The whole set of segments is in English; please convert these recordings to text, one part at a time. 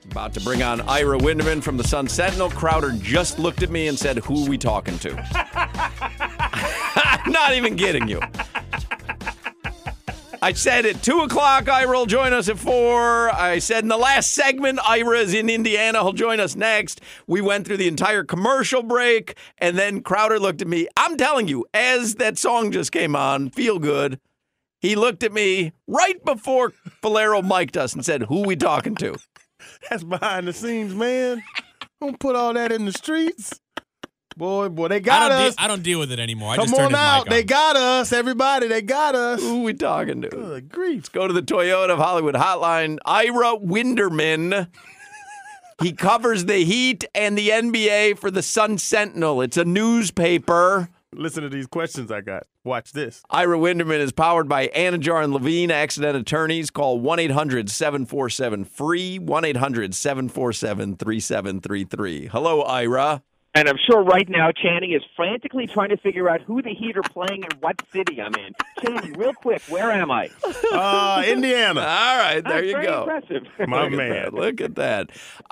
About to bring on Ira Winderman from the Sun Sentinel. Crowder just looked at me and said, "Who are we talking to?" I'm not even kidding you. I said at 2 o'clock, Ira will join us at 4. I said in the last segment, Ira is in Indiana. He'll join us next. We went through the entire commercial break, and then Crowder looked at me. I'm telling you, as that song just came on, Feel Good, he looked at me right before Valero mic'd us and said, "Who we talking to?" That's behind the scenes, man. Don't put all that in the streets. Boy, they got us. I don't deal with it anymore. Come on out. They got us, everybody. They got us. Who we talking to? Good grief. Let's go to the Toyota of Hollywood hotline. Ira Winderman. He covers the Heat and the NBA for the Sun Sentinel. It's a newspaper. Listen to these questions I got. Watch this. Ira Winderman is powered by Anajar and Levine Accident Attorneys. Call 1-800-747-FREE, 1-800-747-3733. Hello, Ira. And I'm sure right now Channing is frantically trying to figure out who the Heat are playing and what city I'm in. Channing, real quick, where am I? Indiana. All right, there you very go. Impressive. My man. Look at that.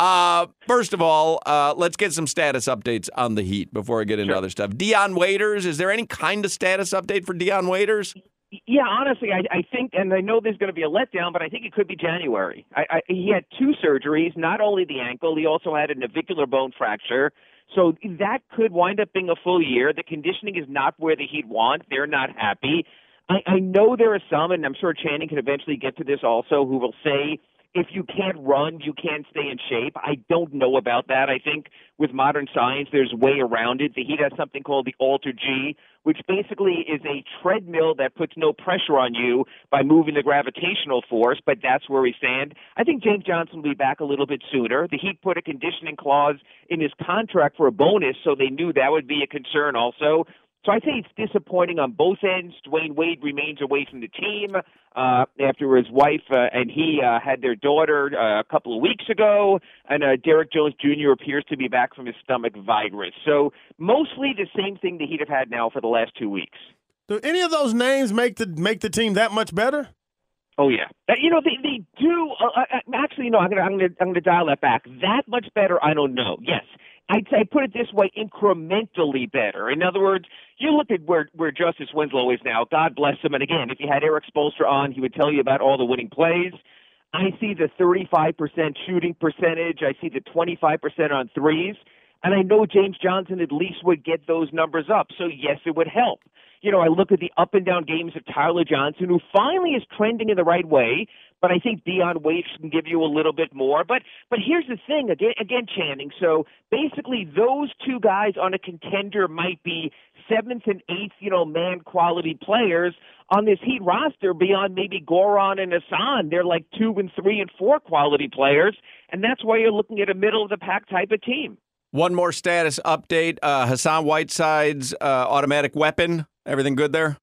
First of all, let's get some status updates on the Heat before I get into other stuff. Dion Waiters, is there any kind of status update for Dion Waiters? Yeah, honestly, I think, and I know there's going to be a letdown, but I think it could be January. He had 2 surgeries, not only the ankle, he also had a navicular bone fracture. So that could wind up being a full year. The conditioning is not where the Heat want. They're not happy. I know there are some, and I'm sure Channing can eventually get to this also, who will say, if you can't run, you can't stay in shape. I don't know about that. I think with modern science, there's a way around it. The Heat has something called the Alter G, which basically is a treadmill that puts no pressure on you by moving the gravitational force, but that's where we stand. I think James Johnson will be back a little bit sooner. The Heat put a conditioning clause in his contract for a bonus, so they knew that would be a concern also. So I think it's disappointing on both ends. Dwayne Wade remains away from the team after his wife and he had their daughter a couple of weeks ago, and Derek Jones Jr. appears to be back from his stomach virus. So mostly the same thing the Heat have had now for the last 2 weeks. Do any of those names make the team that much better? Oh yeah, they do. Actually, no. I'm gonna dial that back. That much better? I don't know. Yes. I'd say, put it this way, incrementally better. In other words, you look at where Justice Winslow is now. God bless him. And again, if you had Eric Spoelstra on, he would tell you about all the winning plays. I see the 35% shooting percentage. I see the 25% on threes. And I know James Johnson at least would get those numbers up. So, yes, it would help. I look at the up and down games of Tyler Johnson, who finally is trending in the right way. But I think Dion Waiters can give you a little bit more. But here's the thing, again, Channing. So basically those 2 guys on a contender might be 7th and 8th, man quality players on this Heat roster beyond maybe Goran and Hassan. They're like 2 and 3 and 4 quality players. And that's why you're looking at a middle of the pack type of team. One more status update. Hassan Whiteside's automatic weapon. Everything good there?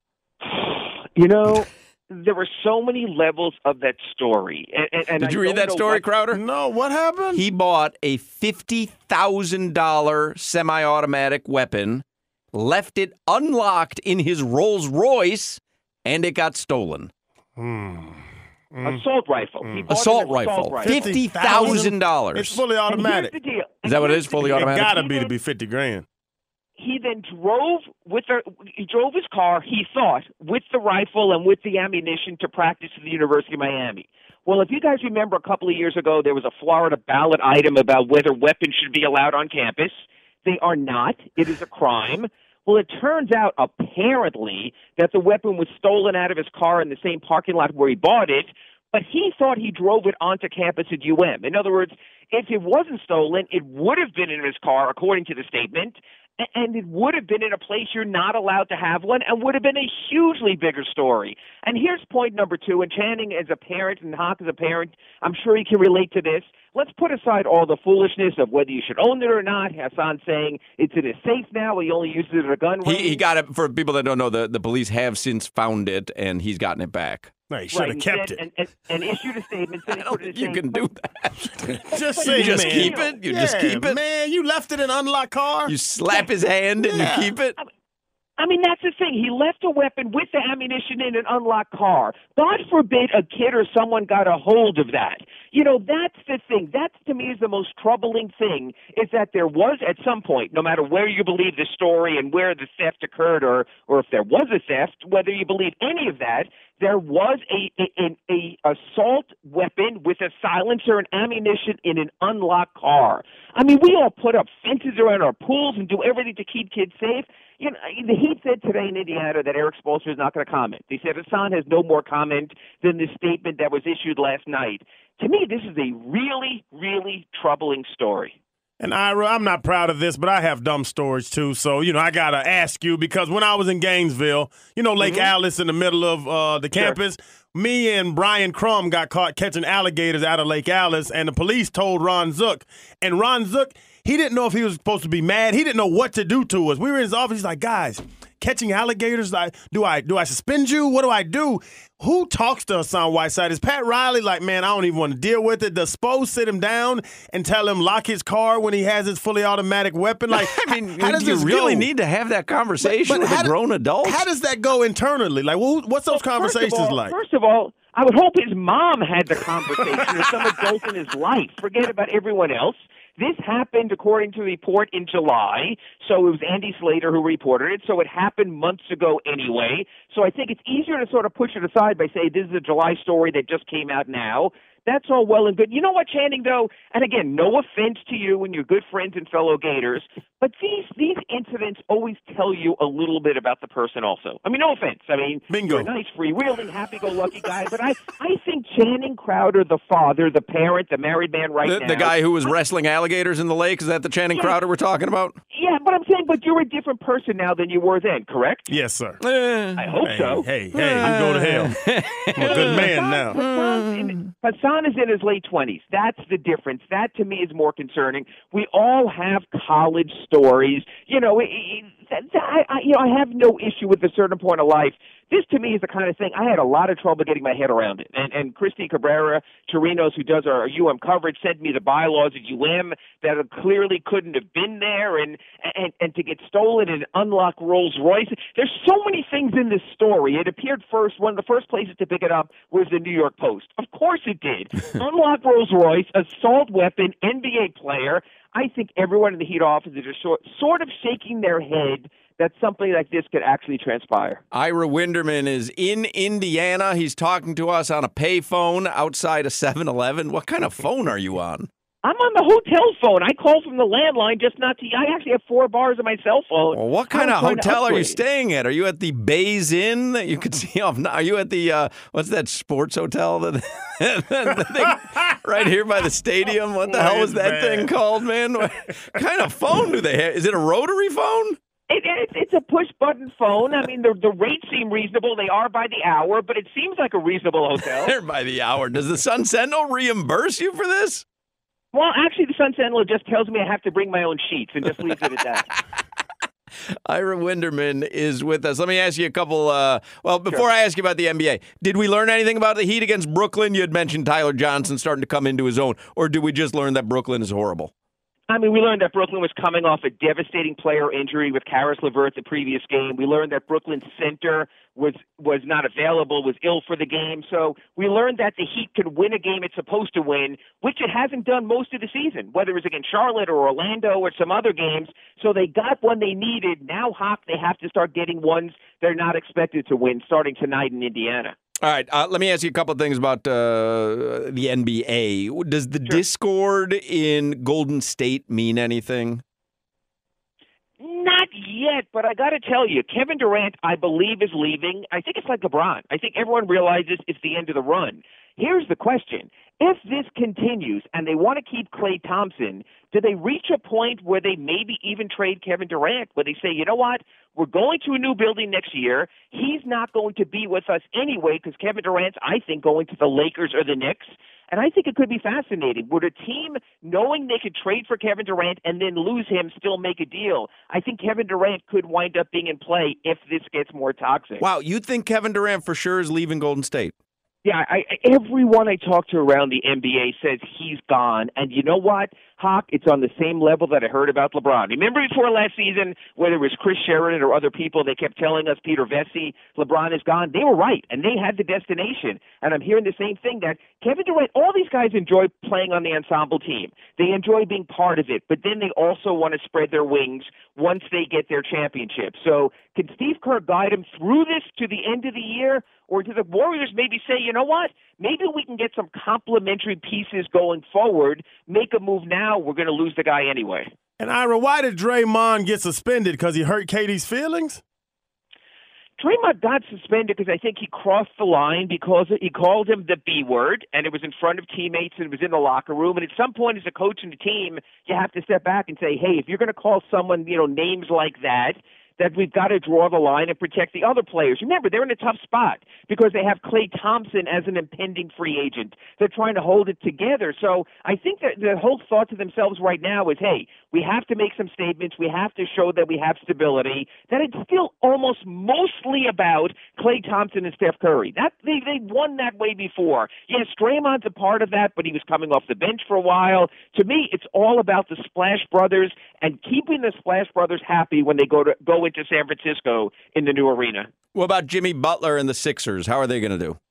There were so many levels of that story. And Did you read that story, Crowder? No, what happened? He bought a $50,000 semi-automatic weapon, left it unlocked in his Rolls Royce, and it got stolen. Assault rifle. Assault rifle. $50,000. It's fully automatic. Here's the deal. Is that what it is? Fully automatic? It gotta be to be $50,000. He then drove his car, he thought, with the rifle and with the ammunition to practice at the University of Miami. Well, if you guys remember a couple of years ago, there was a Florida ballot item about whether weapons should be allowed on campus. They are not. It is a crime. Well, it turns out, apparently, that the weapon was stolen out of his car in the same parking lot where he bought it, but he thought he drove it onto campus at UM. In other words, if it wasn't stolen, it would have been in his car, according to the statement, and it would have been in a place you're not allowed to have one and would have been a hugely bigger story. And here's point number 2, and Channing as a parent and Hawk as a parent, I'm sure he can relate to this. Let's put aside all the foolishness of whether you should own it or not. Hassan saying it's in his safe now. He only uses it at a gun range. He got it. For people that don't know, the police have since found it, and he's gotten it back. No, he should have kept it. And issued a statement. I don't think you can do that. Just say, you just man. keep it? You just keep it? Man, you left it in an unlocked car? You slap his hand and you keep it? I mean, that's the thing. He left a weapon with the ammunition in an unlocked car. God forbid a kid or someone got a hold of that. That's the thing. That, to me, is the most troubling thing, is that there was, at some point, no matter where you believe the story and where the theft occurred, or if there was a theft, whether you believe any of that, there was a assault weapon with a silencer and ammunition in an unlocked car. I mean, we all put up fences around our pools and do everything to keep kids safe. The Heat said today in Indiana that Eric Spoelstra is not going to comment. They said Hassan has no more comment than the statement that was issued last night. To me, this is a really, really troubling story. And Ira, I'm not proud of this, but I have dumb stories too. So, I got to ask you, because when I was in Gainesville, Lake Alice in the middle of the campus, me and Brian Crum got caught catching alligators out of Lake Alice, and the police told Ron Zook. And Ron Zook, he didn't know if he was supposed to be mad. He didn't know what to do to us. We were in his office. He's like, guys, catching alligators, do I suspend you? What do I do? Who talks to Hassan Whiteside? Is Pat Riley like, man, I don't even want to deal with it? Does Spo sit him down and tell him lock his car when he has his fully automatic weapon? Like, I mean, how does you this really go? need to have that conversation with a grown adult? How does that go internally? Like, what's those conversations like? First of all, I would hope his mom had the conversation or some adult in his life. Forget about everyone else. This happened, according to the report, in July. So it was Andy Slater who reported it. So it happened months ago anyway. So I think it's easier to sort of push it aside by saying this is a July story that just came out now. That's all well and good. You know what, Channing, though? And again, no offense to you and your good friends and fellow Gators, but these incidents always tell you a little bit about the person also. I mean, no offense. I mean, Bingo. You're a nice, freewheeling, happy-go-lucky guy, but I think Channing Crowder, the father, the parent, the married man now. The guy who was wrestling alligators in the lake, is that the Channing Crowder we're talking about? Yeah, but I'm saying, but you're a different person now than you were then, correct? Yes, sir. I hope so. Hey, you go to hell. I'm a good man now. Hassan is in his late 20s. That's the difference. That, to me, is more concerning. We all have college stories. I have no issue with a certain point of life. This, to me, is the kind of thing I had a lot of trouble getting my head around it. And Christy Cabrera Chirinos, who does our UM coverage, sent me the bylaws at UM that clearly couldn't have been there, and to get stolen and unlock Rolls Royce. There's so many things in this story. It appeared first. One of the first places to pick it up was the New York Post. Of course it did. Unlock Rolls Royce, assault weapon, NBA player. I think everyone in the Heat office is just sort of shaking their head that something like this could actually transpire. Ira Winderman is in Indiana. He's talking to us on a payphone outside a 7-Eleven. What kind of phone are you on? I'm on the hotel phone. I call from the landline, just not to. I actually have 4 bars on my cell phone. Well, what kind of hotel are you staying at? Are you at the Bays Inn that you could see off? Are you at the what's that sports hotel that right here by the stadium? What the hell was that thing called, man? What kind of phone do they have? Is it a rotary phone? It's a push-button phone. I mean, the rates seem reasonable. They are by the hour, but it seems like a reasonable hotel. They're by the hour. Does the Sun Sentinel reimburse you for this? Well, actually, the Sun Sentinel just tells me I have to bring my own sheets and just leaves it at that. Ira Winderman is with us. Let me ask you a couple. Before I ask you about the NBA, did we learn anything about the Heat against Brooklyn? You had mentioned Tyler Johnson starting to come into his own, or did we just learn that Brooklyn is horrible? I mean, we learned that Brooklyn was coming off a devastating player injury with Karis LeVert the previous game. We learned that Brooklyn's center was not available, was ill for the game. So we learned that the Heat could win a game it's supposed to win, which it hasn't done most of the season, whether it was against Charlotte or Orlando or some other games. So they got one they needed. Now, Hawk, they have to start getting ones they're not expected to win starting tonight in Indiana. All right, let me ask you a couple of things about the NBA. Does the discord in Golden State mean anything? Not yet, but I got to tell you, Kevin Durant, I believe, is leaving. I think it's like LeBron. I think everyone realizes it's the end of the run. Here's the question. If this continues and they want to keep Klay Thompson, do they reach a point where they maybe even trade Kevin Durant, where they say, you know what, we're going to a new building next year. He's not going to be with us anyway because Kevin Durant's, I think, going to the Lakers or the Knicks. And I think it could be fascinating. Would a team, knowing they could trade for Kevin Durant and then lose him, still make a deal? I think Kevin Durant could wind up being in play if this gets more toxic. Wow, you think Kevin Durant for sure is leaving Golden State? Yeah, everyone I talk to around the NBA says he's gone. And you know what, Hawk? It's on the same level that I heard about LeBron. Remember before last season, whether it was Chris Sheridan or other people, they kept telling us Peter Vesey, LeBron is gone. They were right, and they had the destination. And I'm hearing the same thing, that Kevin Durant, all these guys enjoy playing on the ensemble team. They enjoy being part of it, but then they also want to spread their wings once they get their championship. So can Steve Kerr guide them through this to the end of the year? Or do the Warriors maybe say, you know what, maybe we can get some complementary pieces going forward, make a move now, we're going to lose the guy anyway. And Ira, why did Draymond get suspended? Because he hurt KD's feelings? Draymond got suspended because I think he crossed the line because he called him the B word, and it was in front of teammates and it was in the locker room. And at some point as a coach in the team, you have to step back and say, hey, if you're going to call someone, names like that we've got to draw the line and protect the other players. Remember, they're in a tough spot because they have Klay Thompson as an impending free agent. They're trying to hold it together. So I think that the whole thought to themselves right now is, hey, we have to make some statements. We have to show that we have stability, that it's still almost mostly about Klay Thompson and Steph Curry. They won that way before. Yes, Draymond's a part of that, but he was coming off the bench for a while. To me, it's all about the Splash Brothers and keeping the Splash Brothers happy when they go into San Francisco in the new arena. What about Jimmy Butler and the Sixers? How are they going to do?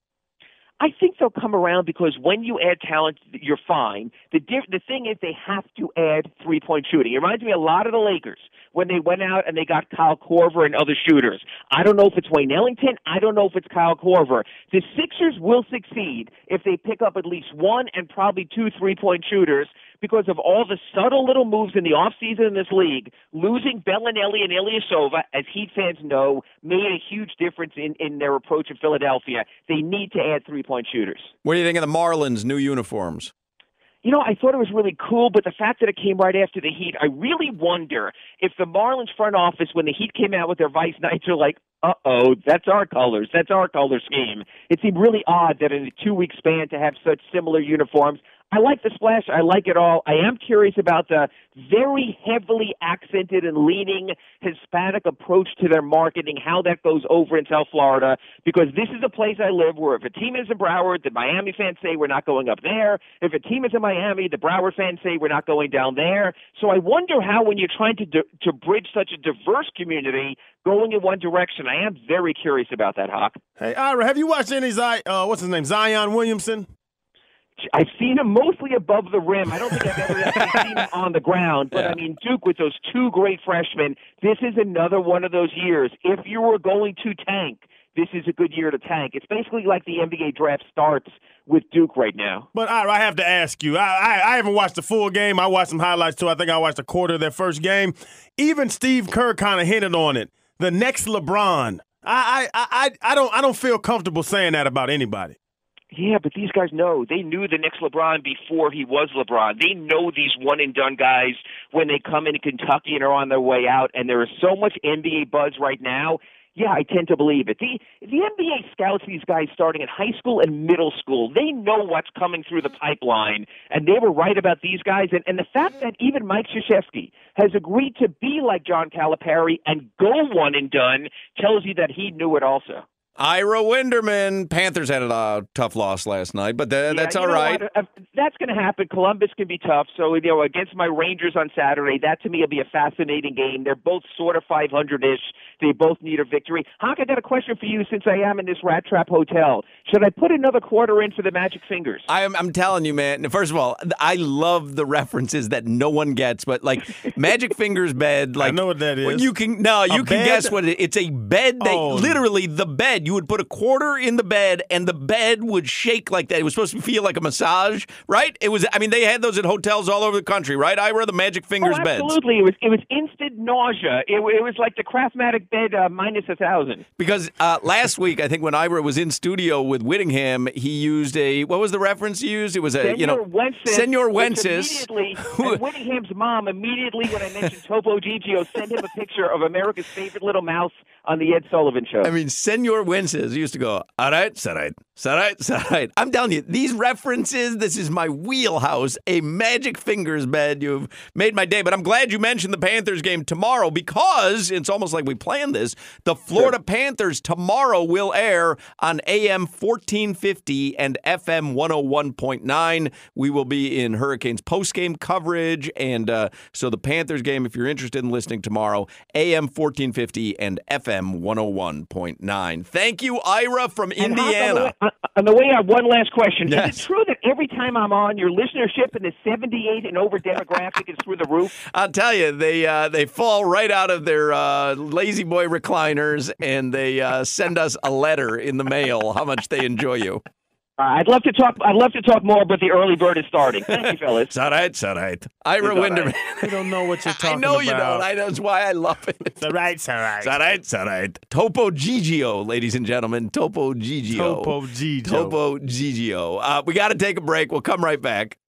I think they'll come around because when you add talent, you're fine. The thing is they have to add three-point shooting. It reminds me a lot of the Lakers when they went out and they got Kyle Korver and other shooters. I don't know if it's Wayne Ellington. I don't know if it's Kyle Korver. The Sixers will succeed if they pick up at least one and probably two three-point shooters because of all the subtle little moves in the offseason in this league. Losing Bellinelli and Ilyasova, as Heat fans know, made a huge difference in their approach in Philadelphia. They need to add three-point shooters. What do you think of the Marlins' new uniforms? I thought it was really cool, but the fact that it came right after the Heat, I really wonder if the Marlins front office, when the Heat came out with their Vice Knights, are like, uh-oh, that's our colors. That's our color scheme. It seemed really odd that in a 2-week span to have such similar uniforms. I like the splash. I like it all. I am curious about the very heavily accented and leaning Hispanic approach to their marketing, how that goes over in South Florida, because this is a place I live where if a team is in Broward, the Miami fans say we're not going up there. If a team is in Miami, the Broward fans say we're not going down there. So I wonder how, when you're trying to bridge such a diverse community, going in one direction, I am very curious about that, Hawk. Hey, Ira, have you watched any Zion Williamson? I've seen him mostly above the rim. I don't think I've ever actually seen him on the ground. But, I mean, Duke, with those two great freshmen, this is another one of those years. If you were going to tank, this is a good year to tank. It's basically like the NBA draft starts with Duke right now. But Ira, I have to ask you, I haven't watched the full game. I watched some highlights, too. I think I watched a quarter of their first game. Even Steve Kerr kind of hinted on it. The next LeBron. I don't feel comfortable saying that about anybody. Yeah, but these guys know. They knew the next LeBron before he was LeBron. They know these one-and-done guys when they come into Kentucky and are on their way out, and there is so much NBA buzz right now. Yeah, I tend to believe it. The NBA scouts these guys starting in high school and middle school. They know what's coming through the pipeline, and they were right about these guys. And the fact that even Mike Krzyzewski has agreed to be like John Calipari and go one-and-done tells you that he knew it also. Ira Winderman. Panthers had a tough loss last night, but that's all right. That's going to happen. Columbus can be tough. So, against my Rangers on Saturday, that to me will be a fascinating game. They're both sort of 500-ish. They both need a victory. Hawk, I got a question for you since I am in this Rat Trap Hotel. Should I put another quarter in for the Magic Fingers? I'm telling you, man. First of all, I love the references that no one gets, but like Magic Fingers bed. Like, I know what that is. You can guess what it is. It's a bed that literally the bed. You would put a quarter in the bed, and the bed would shake like that. It was supposed to feel like a massage, right? It was. I mean, they had those at hotels all over the country, right? Ira, the Magic Fingers beds. Absolutely. It was instant nausea. It was like the Craftmatic bed minus 1,000. Because last week, I think when Ira was in studio with Whittingham, he used what was the reference he used? It was Senor Wences. And Whittingham's mom immediately, when I mentioned Topo Gigio, sent him a picture of America's favorite little mouse, on the Ed Sullivan Show. I mean, Senor Wences used to go, all right. I'm telling you, these references, this is my wheelhouse, a magic fingers bed. You've made my day. But I'm glad you mentioned the Panthers game tomorrow because it's almost like we planned this. The Florida Panthers tomorrow will air on AM 1450 and FM 101.9. We will be in Hurricanes postgame coverage. And so the Panthers game, if you're interested in listening tomorrow, AM 1450 and FM 101.9. Thank you, Ira from Indiana. On the way, I have one last question. Yes. Is it true that every time I'm on, your listenership in the 78 and over demographic is through the roof? I'll tell you, they fall right out of their lazy boy recliners, and they send us a letter in the mail how much they enjoy you. I'd love to talk more, but the early bird is starting. Thank you, fellas. It's all right. Ira Winderman. You don't know what you're talking I know about. you don't. That's why I love it. It's all right. It's all right. Topo Gigio, ladies and gentlemen. Topo Gigio. Topo Gigio. We got to take a break. We'll come right back.